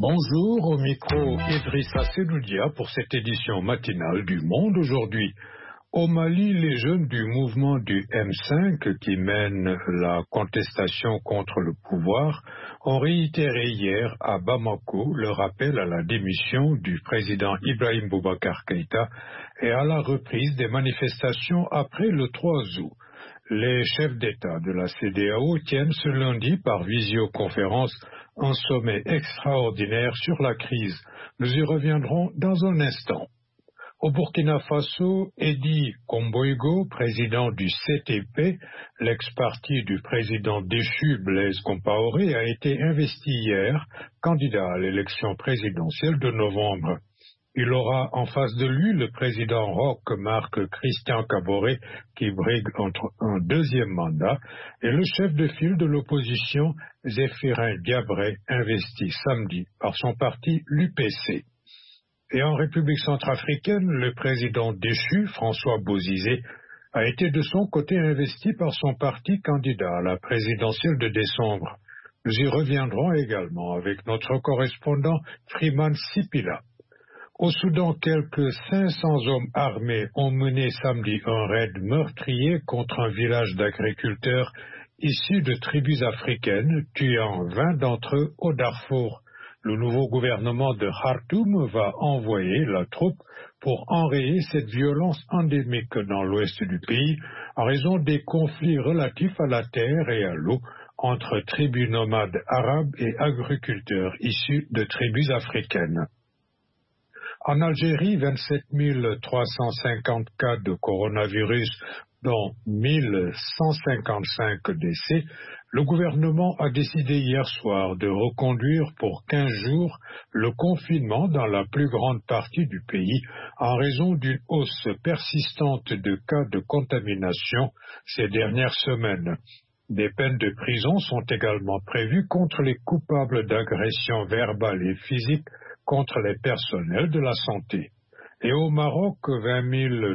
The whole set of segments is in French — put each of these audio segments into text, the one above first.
Bonjour, au micro Idrissa Seloudia pour cette édition matinale du Monde aujourd'hui. Au Mali, les jeunes du mouvement du M5 qui mènent la contestation contre le pouvoir ont réitéré hier à Bamako le rappel à la démission du président Ibrahim Boubacar Keïta et à la reprise des manifestations après le 3 août. Les chefs d'État de la CEDEAO tiennent ce lundi par visioconférence un sommet extraordinaire sur la crise. Nous y reviendrons dans un instant. Au Burkina Faso, Edi Komboigo, président du CTP, l'ex-parti du président déchu Blaise Compaoré, a été investi hier candidat à l'élection présidentielle de novembre. Il aura en face de lui le président Roch Marc Christian Kaboré qui brigue entre un deuxième mandat et le chef de file de l'opposition Zéphirin Diabré investi samedi par son parti l'UPC. Et en République centrafricaine, le président déchu François Bozizé a été de son côté investi par son parti candidat à la présidentielle de décembre. Nous y reviendrons également avec notre correspondant Freeman Sipila. Au Soudan, quelques 500 hommes armés ont mené samedi un raid meurtrier contre un village d'agriculteurs issus de tribus africaines, tuant 20 d'entre eux au Darfour. Le nouveau gouvernement de Khartoum va envoyer la troupe pour enrayer cette violence endémique dans l'ouest du pays en raison des conflits relatifs à la terre et à l'eau entre tribus nomades arabes et agriculteurs issus de tribus africaines. En Algérie, 27 350 cas de coronavirus, dont 1155 décès. Le gouvernement a décidé hier soir de reconduire pour 15 jours le confinement dans la plus grande partie du pays en raison d'une hausse persistante de cas de contamination ces dernières semaines. Des peines de prison sont également prévues contre les coupables d'agressions verbales et physiques contre les personnels de la santé. Et au Maroc, 20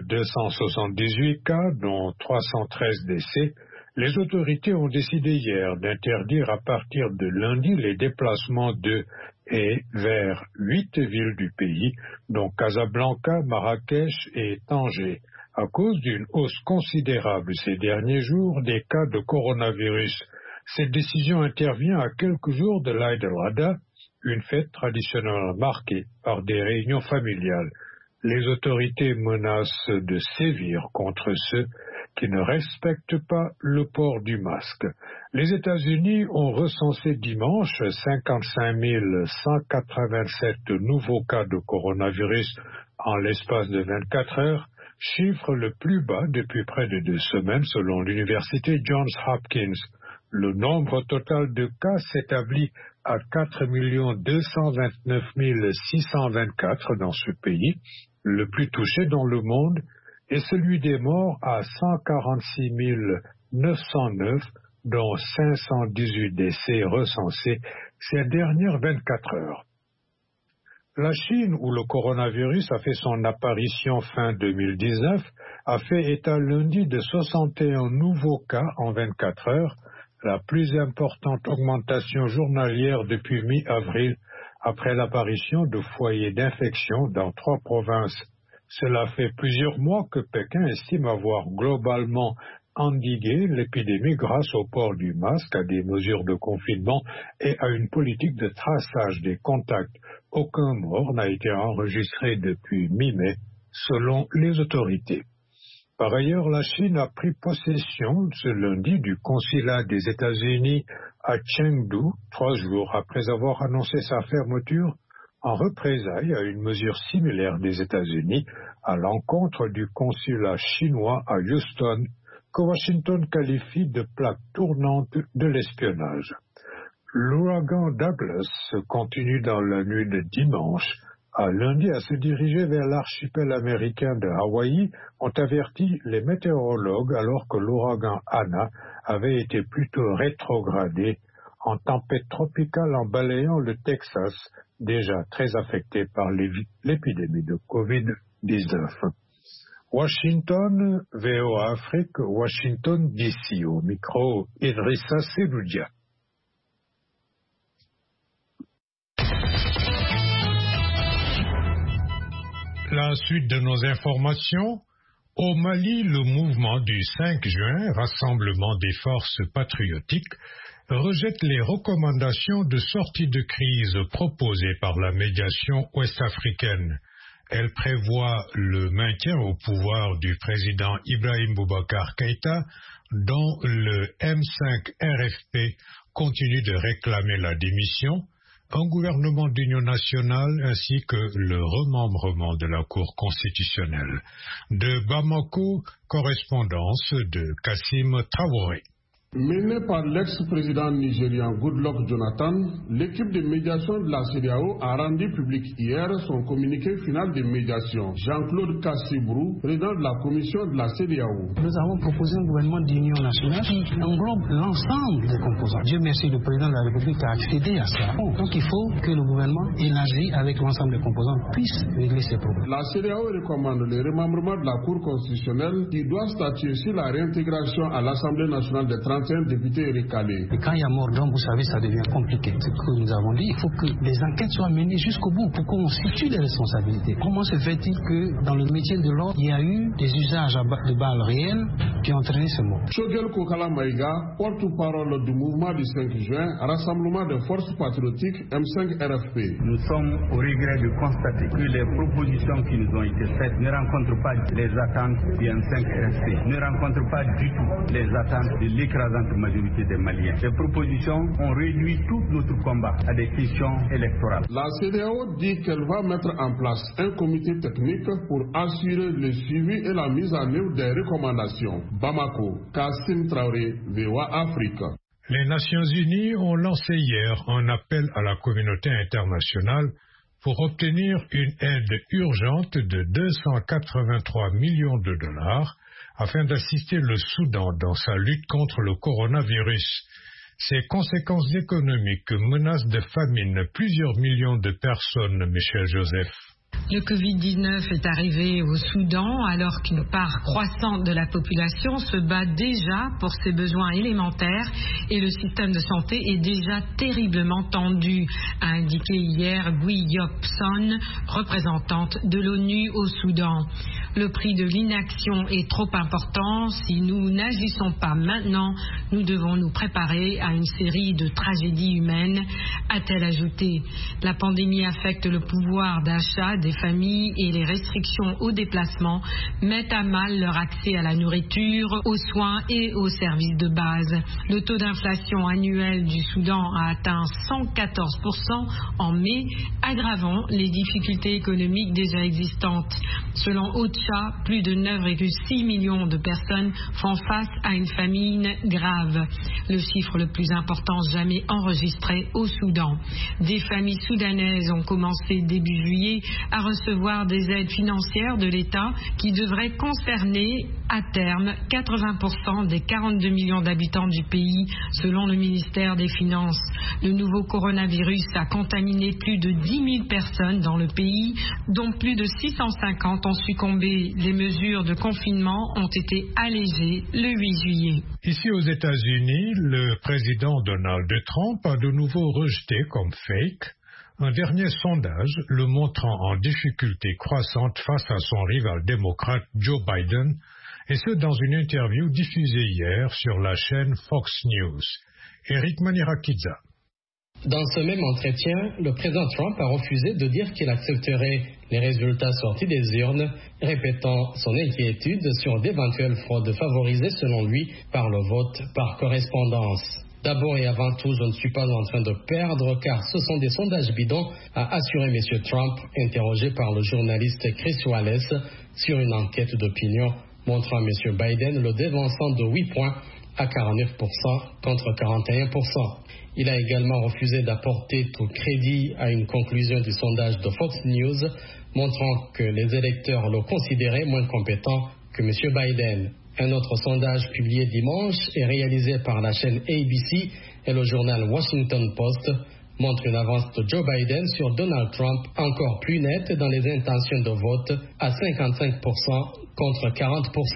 278 cas, dont 313 décès. Les autorités ont décidé hier d'interdire à partir de lundi les déplacements de et vers 8 villes du pays, dont Casablanca, Marrakech et Tanger, à cause d'une hausse considérable ces derniers jours des cas de coronavirus. Cette décision intervient à quelques jours de l'Aïd el-Adha, une fête traditionnelle marquée par des réunions familiales. Les autorités menacent de sévir contre ceux qui ne respectent pas le port du masque. Les États-Unis ont recensé dimanche 55 187 nouveaux cas de coronavirus en l'espace de 24 heures, chiffre le plus bas depuis près de 2 semaines selon l'université Johns Hopkins. Le nombre total de cas s'établit à 4 229 624 dans ce pays, le plus touché dans le monde, et celui des morts à 146 909, dont 518 décès recensés ces dernières 24 heures. La Chine, où le coronavirus a fait son apparition fin 2019, a fait état lundi de 61 nouveaux cas en 24 heures, la plus importante augmentation journalière depuis mi-avril après l'apparition de foyers d'infection dans 3 provinces. Cela fait plusieurs mois que Pékin estime avoir globalement endigué l'épidémie grâce au port du masque, à des mesures de confinement et à une politique de traçage des contacts. Aucun mort n'a été enregistré depuis mi-mai, selon les autorités. Par ailleurs, la Chine a pris possession ce lundi du consulat des États-Unis à Chengdu, 3 jours après avoir annoncé sa fermeture en représailles à une mesure similaire des États-Unis à l'encontre du consulat chinois à Houston, que Washington qualifie de plaque tournante de l'espionnage. L'ouragan Douglas continue dans la nuit de dimanche à lundi à se diriger vers l'archipel américain de Hawaï, ont averti les météorologues alors que l'ouragan Ana avait été plutôt rétrogradé en tempête tropicale en balayant le Texas, déjà très affecté par l'épidémie de Covid-19. Washington, VOA Afrique, Washington DC, au micro Idrissa Seloudia. La suite de nos informations. Au Mali, le mouvement du 5 juin, Rassemblement des forces patriotiques, rejette les recommandations de sortie de crise proposées par la médiation ouest-africaine. Elle prévoit le maintien au pouvoir du président Ibrahim Boubacar Keïta, dont le M5 RFP continue de réclamer la démission, un gouvernement d'union nationale ainsi que le remembrement de la Cour constitutionnelle. De Bamako, correspondance de Kassim Traoré. Menée par l'ex-président nigérian Goodluck Jonathan, l'équipe de médiation de la CEDEAO a rendu public hier son communiqué final de médiation. Jean-Claude Kassibrou, président de la commission de la CEDEAO. Nous avons proposé un gouvernement d'union nationale qui englobe l'ensemble des composants. Dieu merci, le président de la République a accédé à ça. Donc il faut que le gouvernement élargi avec l'ensemble des composants puisse régler ces problèmes. La CEDEAO recommande le remembrement de la Cour constitutionnelle qui doit statuer sur la réintégration à l'Assemblée nationale des 31 députés recalés. Et quand il y a mort d'homme, vous savez, ça devient compliqué. Ce que nous avons dit, il faut que les enquêtes soient menées jusqu'au bout pour qu'on situe les responsabilités. Comment se fait-il que dans le métier de l'ordre, il y a eu des usages de balles réelles qui ont entraîné ce mort? Shogel Kokala Maïga, porte-parole du mouvement du 5 juin, Rassemblement des forces patriotiques M5 RFP. Nous sommes au regret de constater que les propositions qui nous ont été faites ne rencontrent pas les attentes du M5 RFP, ne rencontrent pas du tout les attentes de l'écrasante majorité des Maliens. Ces propositions ont réduit tout notre combat à des questions électorales. La CEDEAO dit qu'elle va mettre en place un comité technique pour assurer le suivi et la mise en œuvre des recommandations. Bamako, Kassim Traoré, VOA Afrique. Les Nations Unies ont lancé hier un appel à la communauté internationale pour obtenir une aide urgente de 283 millions de dollars afin d'assister le Soudan dans sa lutte contre le coronavirus. Ces conséquences économiques menacent de famine plusieurs millions de personnes, Michel Joseph. Le Covid-19 est arrivé au Soudan alors qu'une part croissante de la population se bat déjà pour ses besoins élémentaires et le système de santé est déjà terriblement tendu, a indiqué hier Gui Yop-Son, représentante de l'ONU au Soudan. Le prix de l'inaction est trop important. Si nous n'agissons pas maintenant, nous devons nous préparer à une série de tragédies humaines, a-t-elle ajouté. La pandémie affecte le pouvoir d'achat des familles et les restrictions aux déplacements mettent à mal leur accès à la nourriture, aux soins et aux services de base. Le taux d'inflation annuel du Soudan a atteint 114% en mai, aggravant les difficultés économiques déjà existantes. Selon OCHA, plus de 9,6 millions de personnes font face à une famine grave, le chiffre le plus important jamais enregistré au Soudan. Des familles soudanaises ont commencé début juillet à recevoir des aides financières de l'État qui devraient concerner à terme 80% des 42 millions d'habitants du pays, selon le ministère des Finances. Le nouveau coronavirus a contaminé plus de 10 000 personnes dans le pays, dont plus de 650 ont succombé. Les mesures de confinement ont été allégées le 8 juillet. Ici aux États-Unis, le président Donald Trump a de nouveau rejeté comme fake un dernier sondage le montrant en difficulté croissante face à son rival démocrate Joe Biden, et ce dans une interview diffusée hier sur la chaîne Fox News. Eric Manirakidza. Dans ce même entretien, le président Trump a refusé de dire qu'il accepterait les résultats sortis des urnes, répétant son inquiétude sur d'éventuelles fraudes favorisées selon lui par le vote par correspondance. D'abord et avant tout, je ne suis pas en train de perdre car ce sont des sondages bidons, a assuré M. Trump, interrogé par le journaliste Chris Wallace sur une enquête d'opinion montrant M. Biden le devançant de 8 points à 49% contre 41%. Il a également refusé d'apporter tout crédit à une conclusion du sondage de Fox News montrant que les électeurs le considéraient moins compétent que M. Biden. Un autre sondage publié dimanche et réalisé par la chaîne ABC et le journal Washington Post montre une avance de Joe Biden sur Donald Trump encore plus nette dans les intentions de vote à 55% contre 40%.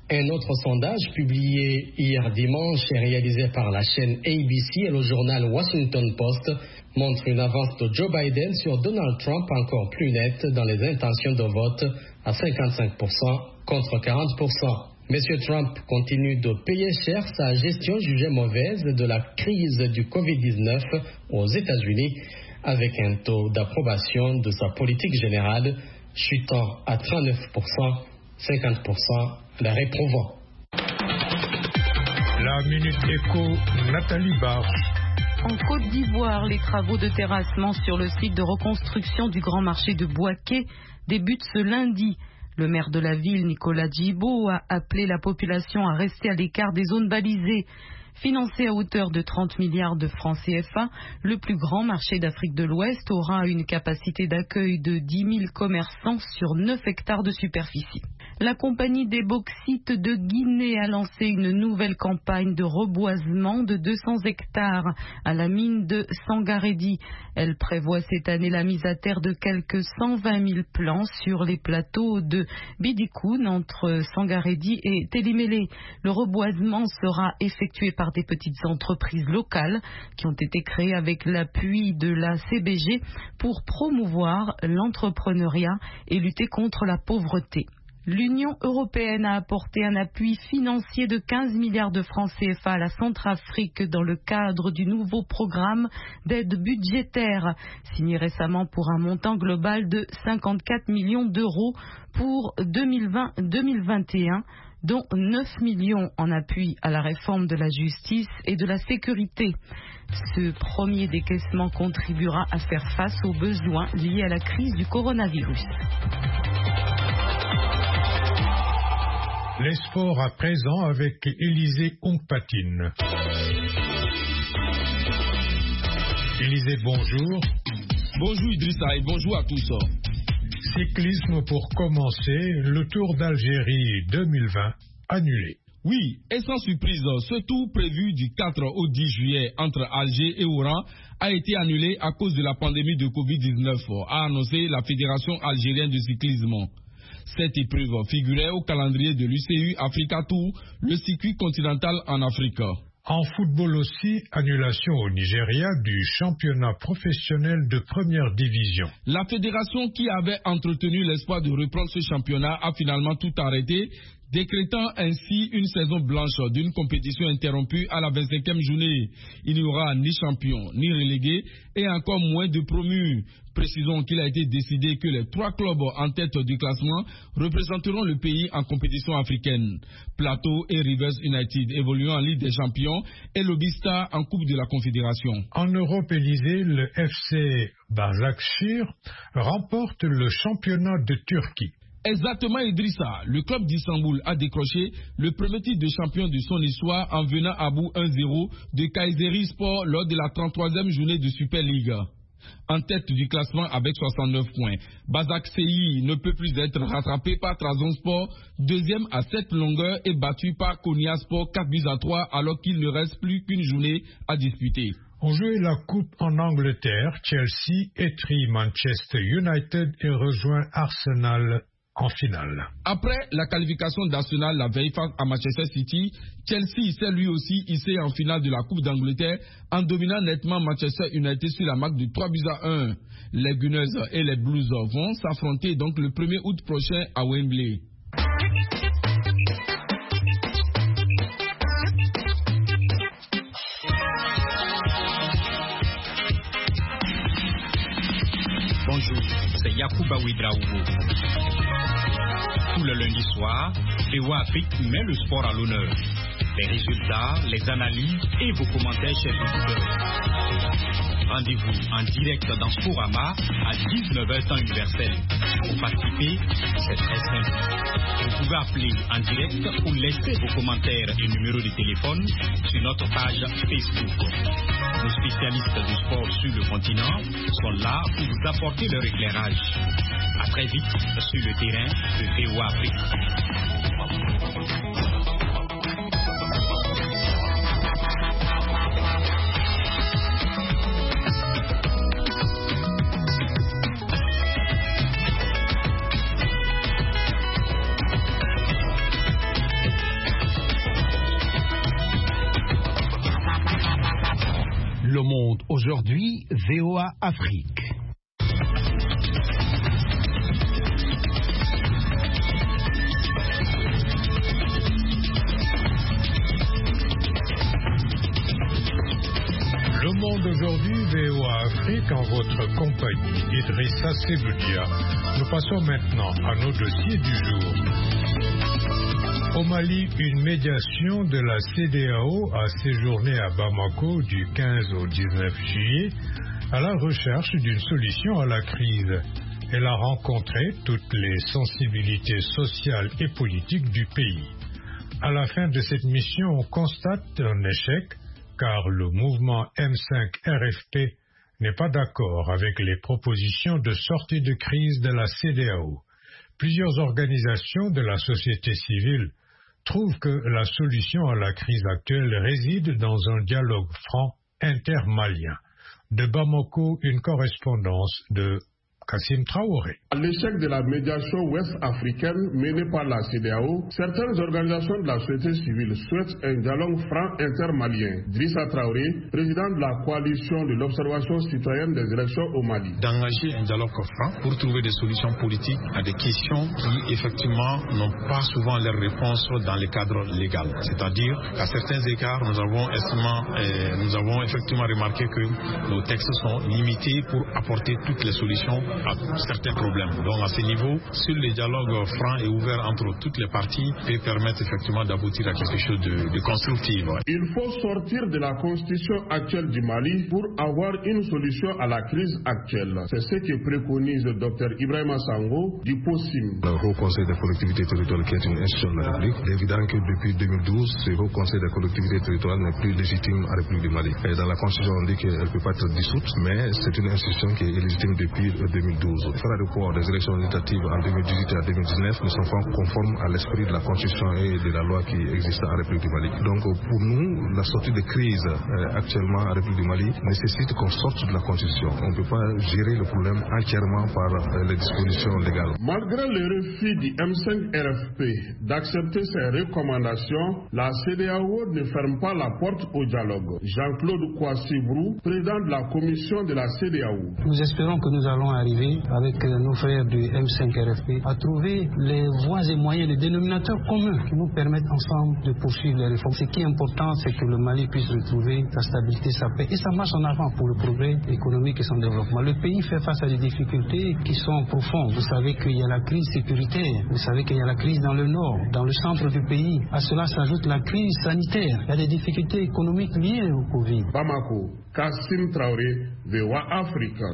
Un autre sondage publié hier dimanche et réalisé par la chaîne ABC et le journal Washington Post montre une avance de Joe Biden sur Donald Trump encore plus nette dans les intentions de vote à 55% contre 40%. Monsieur Trump continue de payer cher sa gestion jugée mauvaise de la crise du Covid-19 aux États-Unis, avec un taux d'approbation de sa politique générale chutant à 39%, 50% la réprouvant. La Minute Éco, Nathalie Barche. En Côte d'Ivoire, les travaux de terrassement sur le site de reconstruction du grand marché de Bouaké débutent ce lundi. Le maire de la ville, Nicolas Djibo, a appelé la population à rester à l'écart des zones balisées. Financé à hauteur de 30 milliards de francs CFA, le plus grand marché d'Afrique de l'Ouest aura une capacité d'accueil de 10 000 commerçants sur 9 hectares de superficie. La compagnie des bauxites de Guinée a lancé une nouvelle campagne de reboisement de 200 hectares à la mine de Sangaredi. Elle prévoit cette année la mise à terre de quelques 120 000 plants sur les plateaux de Bidikoun entre Sangaredi et Télimélé. Le reboisement sera effectué par des petites entreprises locales qui ont été créées avec l'appui de la CBG pour promouvoir l'entrepreneuriat et lutter contre la pauvreté. L'Union européenne a apporté un appui financier de 15 milliards de francs CFA à la Centrafrique dans le cadre du nouveau programme d'aide budgétaire, signé récemment pour un montant global de 54 millions d'euros pour 2020-2021, dont 9 millions en appui à la réforme de la justice et de la sécurité. Ce premier décaissement contribuera à faire face aux besoins liés à la crise du coronavirus. Les sports à présent avec Élisée Ompatine. Élisée, bonjour. Bonjour Idrissa et bonjour à tous. Cyclisme pour commencer, le Tour d'Algérie 2020 annulé. Oui, et sans surprise, ce tour prévu du 4 au 10 juillet entre Alger et Oran a été annulé à cause de la pandémie de Covid-19, a annoncé la Fédération algérienne de cyclisme. Cette épreuve figurait au calendrier de l'UCI Africa Tour, le circuit continental en Afrique. En football aussi, annulation au Nigeria du championnat professionnel de première division. La fédération qui avait entretenu l'espoir de reprendre ce championnat a finalement tout arrêté, décrétant ainsi une saison blanche d'une compétition interrompue à la 25e journée. Il n'y aura ni champion, ni relégué et encore moins de promus. Précisons qu'il a été décidé que les 3 clubs en tête du classement représenteront le pays en compétition africaine. Plateau et Rivers United évoluant en Ligue des Champions et l'Obista en Coupe de la Confédération. En Europe, Élysée, le FC Başakşehir remporte le championnat de Turquie. Exactement, Idrissa. Le club d'Istanbul a décroché le premier titre de champion de son histoire en venant à bout 1-0 de Kayserispor lors de la 33e journée de Super League. En tête du classement avec 69 points, Başakşehir ne peut plus être rattrapé par Trabzonspor, deuxième à 7 longueurs et battu par Konyaspor 4-3 alors qu'il ne reste plus qu'une journée à disputer. On jouait la coupe en Angleterre, Chelsea étrit Manchester United et rejoint Arsenal en finale. Après la qualification d'Arsenal la veille face à Manchester City, Chelsea s'est lui aussi hissé en finale de la Coupe d'Angleterre en dominant nettement Manchester United sur la marque de 3-1. Les Gunners et les Blues vont s'affronter donc le 1er août prochain à Wembley. Bonjour, c'est Yacouba Ouedraogo. Tout le lundi soir, VOA Afrique met le sport à l'honneur. Les résultats, les analyses et vos commentaires, chers auditeurs. Rendez-vous en direct dans Sporama à 19h temps universel. Pour participer, c'est très simple. Vous pouvez appeler en direct ou laisser vos commentaires et numéros de téléphone sur notre page Facebook. Nos spécialistes du sport sur le continent sont là pour vous apporter leur éclairage. À très vite sur le terrain de VOA Afrique. Aujourd'hui, VOA Afrique. Le Monde aujourd'hui, VOA Afrique, en votre compagnie, Idrissa Seboudia. Nous passons maintenant à nos dossiers du jour. Au Mali, une médiation de la CEDEAO a séjourné à Bamako du 15 au 19 juillet à la recherche d'une solution à la crise. Elle a rencontré toutes les sensibilités sociales et politiques du pays. À la fin de cette mission, on constate un échec car le mouvement M5 RFP n'est pas d'accord avec les propositions de sortie de crise de la CEDEAO. Plusieurs organisations de la société civile trouvent que la solution à la crise actuelle réside dans un dialogue franc intermalien. De Bamako, une correspondance de Kassim Traoré. À l'échec de la médiation ouest-africaine menée par la CEDEAO, certaines organisations de la société civile souhaitent un dialogue franc intermalien. Drissa Traoré, président de la coalition de l'observation citoyenne des élections au Mali. D'engager un dialogue franc pour trouver des solutions politiques à des questions qui effectivement n'ont pas souvent leur réponse dans le cadre légal. C'est-à-dire qu'à certains égards, nous avons effectivement remarqué que nos textes sont limités pour apporter toutes les solutions à certains problèmes. Donc à ce niveau, sur le dialogue franc et ouvert entre toutes les parties peut permettre effectivement d'aboutir à quelque chose de constructif. Il faut sortir de la constitution actuelle du Mali pour avoir une solution à la crise actuelle. C'est ce que préconise le Dr Ibrahima Sango du POSIM. Le Haut Conseil des collectivités territoriales qui est une institution de la République, il est évident que depuis 2012, ce Haut Conseil des collectivités territoriales n'est plus légitime à la République du Mali. Et dans la constitution, on dit qu'elle ne peut pas être dissoute, mais c'est une institution qui est illégitime depuis 2012. Faire le report des élections législatives en 2018 et en 2019 ne sont pas conformes à l'esprit de la Constitution et de la loi qui existe en République du Mali. Donc pour nous, la sortie de crise actuellement en République du Mali nécessite qu'on sorte de la Constitution. On ne peut pas gérer le problème entièrement par les dispositions légales. Malgré le refus du M5 RFP d'accepter ces recommandations, la CEDEAO ne ferme pas la porte au dialogue. Jean-Claude Kouassibrou, président de la commission de la CEDEAO. Nous espérons que nous allons arriver avec nos frères du M5 RFP à trouver les voies et moyens, les dénominateurs communs qui nous permettent ensemble de poursuivre les réformes. Ce qui est important, c'est que le Mali puisse retrouver sa stabilité, sa paix et sa marche en avant pour le progrès économique et son développement. Le pays fait face à des difficultés qui sont profondes. Vous savez qu'il y a la crise sécuritaire, vous savez qu'il y a la crise dans le nord, dans le centre du pays. À cela s'ajoute la crise sanitaire. Il y a des difficultés économiques liées au Covid. Bamako, Kassim Traoré, VOA Africa.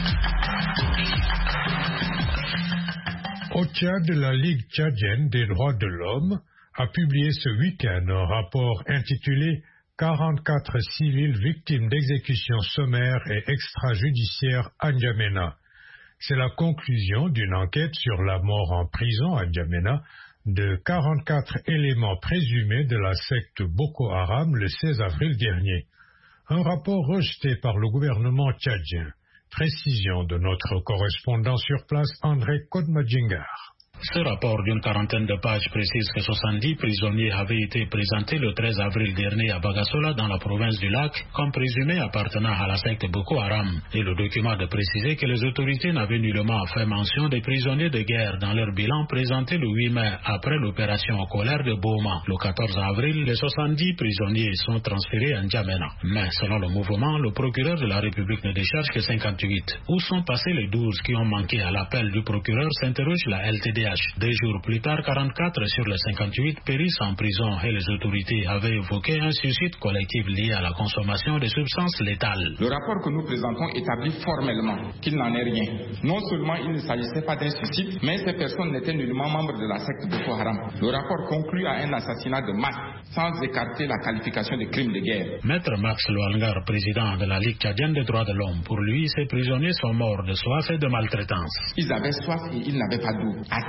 Au Tchad, la Ligue tchadienne des droits de l'homme a publié ce week-end un rapport intitulé 44 civils victimes d'exécutions sommaires et extrajudiciaires à N'Djamena. C'est la conclusion d'une enquête sur la mort en prison à N'Djamena de 44 éléments présumés de la secte Boko Haram le 16 avril dernier. Un rapport rejeté par le gouvernement tchadien. Précision de notre correspondant sur place, André Kodmadjingar. Ce rapport d'une quarantaine de pages précise que 70 prisonniers avaient été présentés le 13 avril dernier à Bagasola dans la province du Lac comme présumés appartenant à la secte Boko Haram. Et le document de préciser que les autorités n'avaient nullement fait mention des prisonniers de guerre dans leur bilan présenté le 8 mai après l'opération Colère de Boma. Le 14 avril, les 70 prisonniers sont transférés à N'Djamena. Mais selon le mouvement, le procureur de la République ne décharge que 58. Où sont passés les 12 qui ont manqué à l'appel du procureur, s'interroge la LTDH. 2 jours plus tard, 44 sur les 58 périssent en prison et les autorités avaient évoqué un suicide collectif lié à la consommation de substances létales. Le rapport que nous présentons établit formellement qu'il n'en est rien. Non seulement il ne s'agissait pas d'un suicide, mais ces personnes n'étaient nullement membres de la secte Boko Haram. Le rapport conclut à un assassinat de masse, sans écarter la qualification de crime de guerre. Maître Max Loalgar, président de la Ligue tchadienne des droits de l'homme, pour lui, ces prisonniers sont morts de soif et de maltraitance. Ils avaient soif et ils n'avaient pas d'eau. À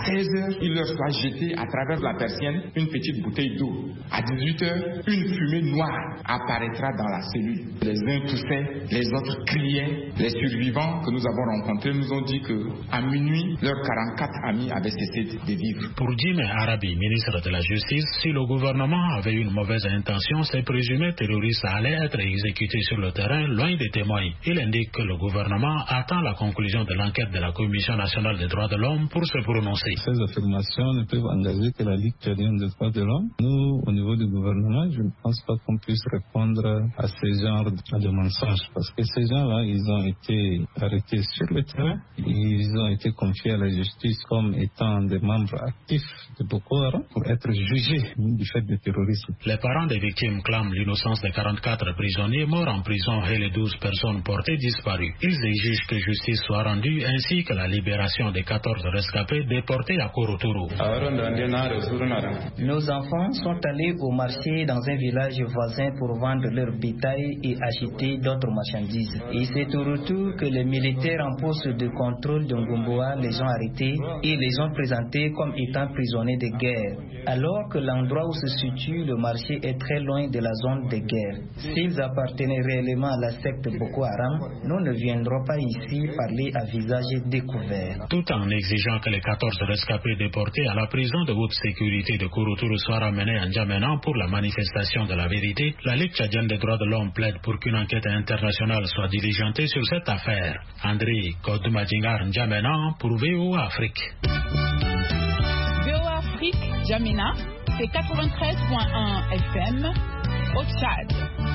16h, il leur soit jeté à travers la persienne une petite bouteille d'eau. À 18h, une fumée noire apparaîtra dans la cellule. Les uns toussaient, les autres criaient. Les survivants que nous avons rencontrés nous ont dit qu'à minuit, leurs 44 amis avaient cessé de vivre. Pour Jim Arabi, ministre de la Justice, si le gouvernement avait une mauvaise intention, ces présumés terroristes allaient être exécutés sur le terrain, loin des témoins. Il indique que le gouvernement attend la conclusion de l'enquête de la Commission nationale des droits de l'homme pour se prononcer. Ces affirmations ne peuvent engager que la Ligue tchadienne des droits de l'homme. Nous, au niveau du gouvernement, je ne pense pas qu'on puisse répondre à ce genre de mensonges, parce que ces gens-là, ils ont été arrêtés sur le terrain, ils ont été confiés à la justice comme étant des membres actifs de Boko Haram pour être jugés du fait de terrorisme. Les parents des victimes clament l'innocence des 44 prisonniers morts en prison et les 12 personnes portées disparues. Ils exigent que justice soit rendue ainsi que la libération des 14 rescapés déportés à Korotoro. Nos enfants sont allés au marché dans un village voisin pour vendre leur bétail et acheter d'autres marchandises. Et c'est au retour que les militaires en poste de contrôle de Ngomboa les ont arrêtés et les ont présentés comme étant prisonniers de guerre, alors que l'endroit où se situe le marché est très loin de la zone de guerre. S'ils appartenaient réellement à la secte Boko Haram, nous ne viendrons pas ici parler à visage découvert. Tout en exigeant que les 14 rescapés déportés à la prison de haute sécurité de Korotoro soient ramenés à N'Djamena pour la manifestation de la vérité, la Ligue tchadienne des droits de l'homme plaide pour qu'une enquête internationale soit diligentée sur cette affaire. André Kodoumadjingar N'Djamena pour VOA Afrique. VOA Afrique, N'Djamena, c'est 93.1 FM au Tchad.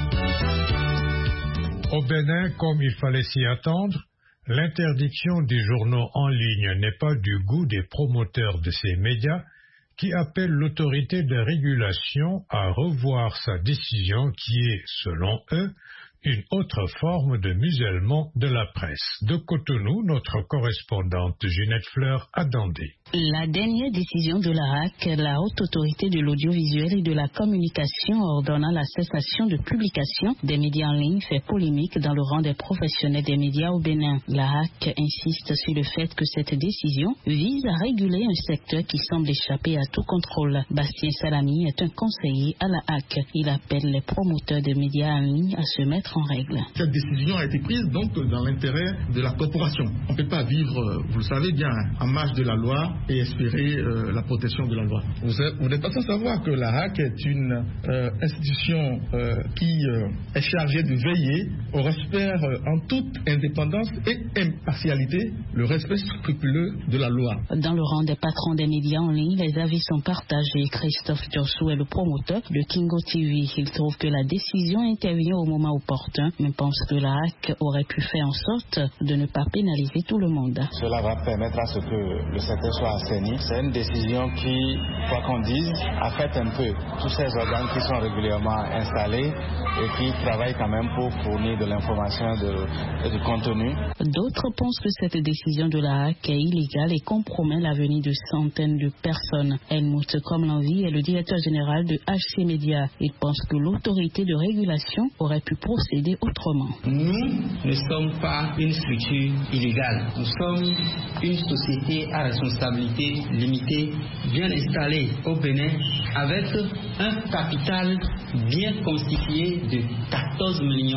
Au Bénin, comme il fallait s'y attendre, l'interdiction des journaux en ligne n'est pas du goût des promoteurs de ces médias qui appellent l'autorité de régulation à revoir sa décision qui est, selon eux, une autre forme de musellement de la presse. De Cotonou, notre correspondante Ginette Fleur a Dandé. La dernière décision de la HAC, la Haute Autorité de l'Audiovisuel et de la Communication ordonnant la cessation de publication des médias en ligne, fait polémique dans le rang des professionnels des médias au Bénin. La HAC insiste sur le fait que cette décision vise à réguler un secteur qui semble échapper à tout contrôle. Bastien Salami est un conseiller à la HAC. Il appelle les promoteurs de médias en ligne à se mettre en règle. Cette décision a été prise donc dans l'intérêt de la corporation. On ne peut pas vivre, vous le savez bien, en marge de la loi et espérer la protection de la loi. Vous n'êtes pas sans savoir que la HAC est une institution qui est chargée de veiller au respect en toute indépendance et impartialité, le respect scrupuleux de la loi. Dans le rang des patrons des médias en ligne, les avis sont partagés. Christophe Diossou est le promoteur de Kingo TV. Il trouve que la décision intervient au moment opportun, mais pense que la HAC aurait pu faire en sorte de ne pas pénaliser tout le monde. Cela va permettre à ce que le secteur soit assaini. C'est une décision qui, quoi qu'on dise, affecte un peu tous ces organes qui sont régulièrement installés et qui travaillent quand même pour fournir de l'information et du contenu. D'autres pensent que cette décision de la HAC est illégale et compromet l'avenir de centaines de personnes. Helmut Komlanvi est le directeur général de HC Media. Il pense que l'autorité de régulation aurait pu procéder autrement. Nous ne sommes pas une structure illégale. Nous sommes une société à responsabilité limitée, bien installée au Bénin, avec un capital bien constitué de 14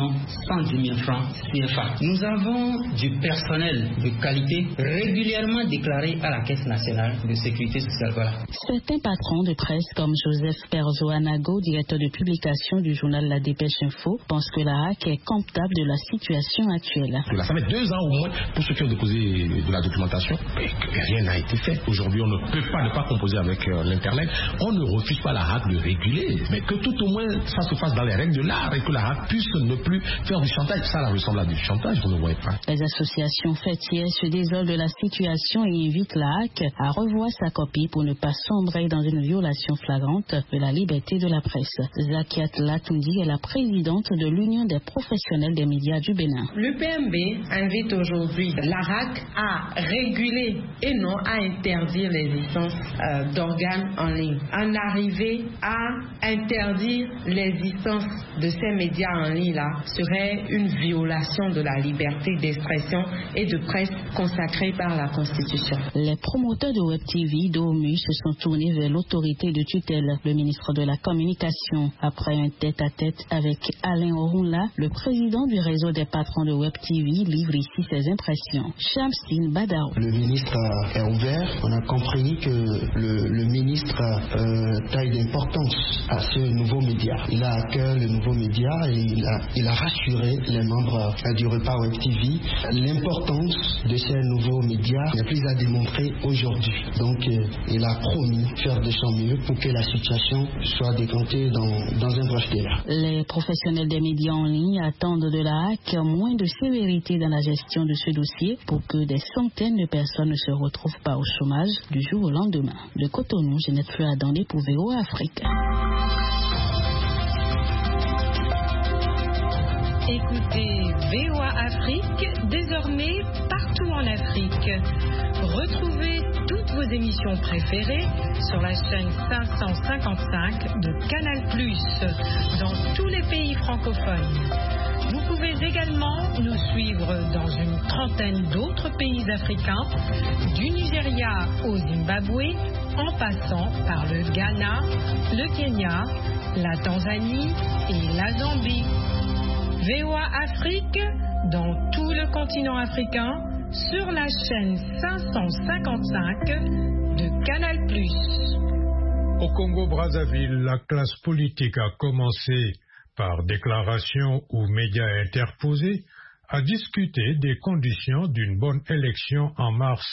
110 000 francs CFA. Nous avons du personnel de qualité régulièrement déclaré à la Caisse nationale de sécurité sociale. Voilà. Certains patrons de presse comme Joseph Perzo-Anago, directeur de publication du journal La Dépêche Info, pensent que la HAC est comptable de la situation actuelle. Ça fait 2 ans au moins pour ceux qui ont déposé de la documentation, mais rien n'a été fait. Aujourd'hui, on ne peut pas ne pas composer avec l'Internet. On ne refuse pas la HAC de réguler, mais que tout au moins ça se fasse dans les règles de l'art et que la HAC puisse ne plus faire du chantage. Ça ressemble à du chantage, vous ne voyez pas. Les associations fêtières se désolent de la situation et invitent la HAC à revoir sa copie pour ne pas sombrer dans une violation flagrante de la liberté de la presse. Zakiat Latoundi est la présidente de l'Union des des professionnels des médias du Bénin. L'UPMB invite aujourd'hui l'ARAC à réguler et non à interdire l'existence d'organes en ligne. En arriver à interdire l'existence de ces médias en ligne-là serait une violation de la liberté d'expression et de presse consacrée par la Constitution. Les promoteurs de Web TV d'OMU se sont tournés vers l'autorité de tutelle, le ministre de la Communication. Après un tête-à-tête avec Alain Orunla, le président du réseau des patrons de Web TV livre ici ses impressions. Shamsin Badao. Le ministre est ouvert. On a compris que le ministre taille d'importance à ce nouveau média. Il a à cœur le nouveau média et il a rassuré les membres du repas Web TV. L'importance de ces nouveaux médias n'est plus à démontrer aujourd'hui. Donc il a promis faire de son mieux pour que la situation soit décantée dans un proche délai. Les professionnels des médias en ligne attendent de la HAC moins de sévérité dans la gestion de ce dossier pour que des centaines de personnes ne se retrouvent pas au chômage du jour au lendemain. De Cotonou, Jeannette Fuadandé pour VOA Afrique. Écoutez VOA Afrique, désormais partout en Afrique. Retrouvez toutes vos émissions préférées sur la chaîne 555 de Canal+, dans tous les pays francophones. Vous pouvez également nous suivre dans une trentaine d'autres pays africains, du Nigeria au Zimbabwe, en passant par le Ghana, le Kenya, la Tanzanie et la Zambie. VOA Afrique, dans tout le continent africain, sur la chaîne 555 de Canal+. Au Congo-Brazzaville, la classe politique a commencé, par déclaration ou médias interposés, à discuter des conditions d'une bonne élection en mars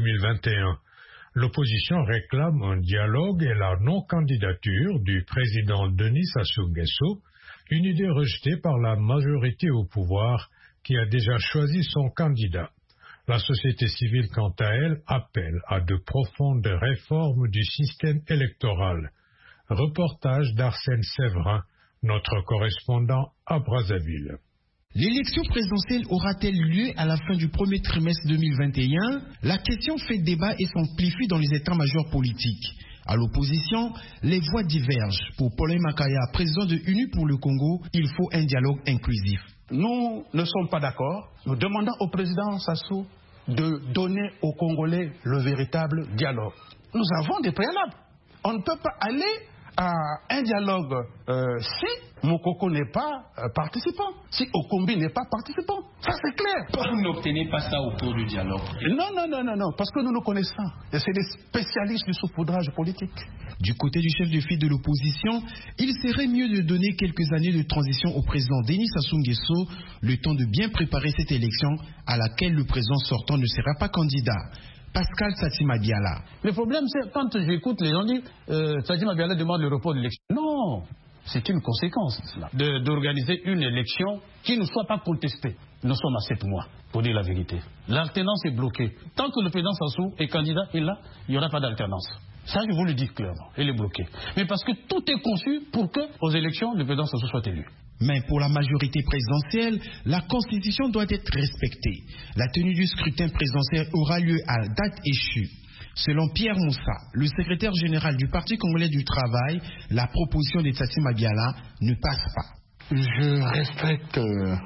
2021. L'opposition réclame un dialogue et la non-candidature du président Denis Sassou Nguesso, une idée rejetée par la majorité au pouvoir qui a déjà choisi son candidat. La société civile, quant à elle, appelle à de profondes réformes du système électoral. Reportage d'Arsène Séverin, notre correspondant à Brazzaville. L'élection présidentielle aura-t-elle lieu à la fin du premier trimestre 2021? La question fait débat et s'amplifie dans les états-majors politiques. À l'opposition, les voix divergent. Pour Paulin Makaya, président de UNU pour le Congo, il faut un dialogue inclusif. Nous ne sommes pas d'accord. Nous demandons au président Sassou de donner aux Congolais le véritable dialogue. Nous avons des préalables. On ne peut pas aller à un dialogue si Mokoko n'est pas participant, si Okombi n'est pas participant. Ça, c'est clair. Vous n'obtenez pas ça au cours du dialogue. Non, parce que nous nous connaissons. Et c'est des spécialistes du saupoudrage politique. Du côté du chef de file de l'opposition, il serait mieux de donner quelques années de transition au président Denis Sassou Nguesso, le temps de bien préparer cette élection à laquelle le président sortant ne sera pas candidat. Pascal Satima Biala. Le problème, c'est quand j'écoute les gens dire Satima Biala demande le report de l'élection. Non, c'est une conséquence d'organiser une élection qui ne soit pas contestée. Nous sommes à 7 mois, pour dire la vérité. L'alternance est bloquée. Tant que le président Sassou est candidat, il n'y aura pas d'alternance. Ça, je vous le dis clairement, il est bloqué. Mais parce que tout est conçu pour que, aux élections, le président Sassou soit élu. Mais pour la majorité présidentielle, la Constitution doit être respectée. La tenue du scrutin présidentiel aura lieu à date échue. Selon Pierre Moussa, le secrétaire général du Parti congolais du travail, la proposition de Sassima Biala ne passe pas. Je respecte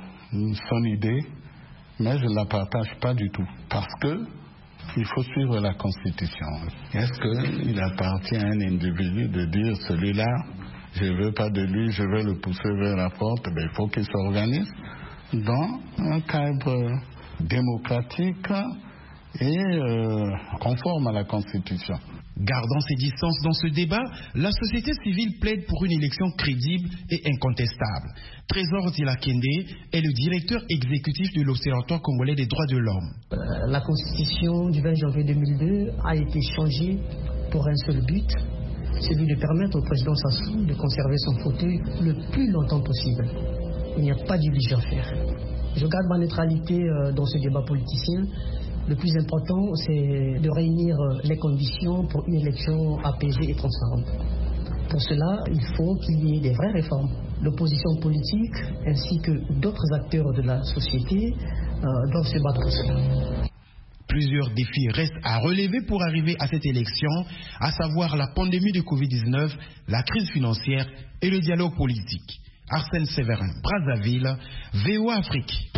son idée, mais je ne la partage pas du tout. Parce que il faut suivre la Constitution. Est-ce qu'il appartient à un individu de dire celui-là, je ne veux pas de lui, je veux le pousser vers la porte? Il faut qu'il s'organise dans un cadre démocratique et conforme à la Constitution. Gardant ses distances dans ce débat, la société civile plaide pour une élection crédible et incontestable. Trésor Zilakende est le directeur exécutif de l'Observatoire congolais des droits de l'homme. La Constitution du 20 janvier 2002 a été changée pour un seul but, celui de permettre au président Sassou de conserver son fauteuil le plus longtemps possible. Il n'y a pas d'illusion à faire. Je garde ma neutralité dans ce débat politicien. Le plus important, c'est de réunir les conditions pour une élection apaisée et transparente. Pour cela, il faut qu'il y ait des vraies réformes. l'opposition politique ainsi que d'autres acteurs de la société doivent se battre pour cela. Plusieurs défis restent à relever pour arriver à cette élection, à savoir la pandémie de Covid-19, la crise financière et le dialogue politique. Arsène Séverin, Brazzaville, VOA Afrique.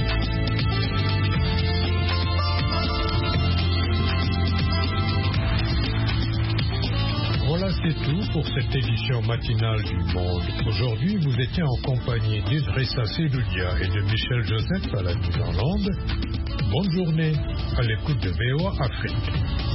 Voilà, c'est tout pour cette édition matinale du Monde. Aujourd'hui, vous étiez en compagnie d'Idrissa Seloudia et de Michel Joseph à la mise en onde. Bonne journée à l'écoute de VOA Afrique.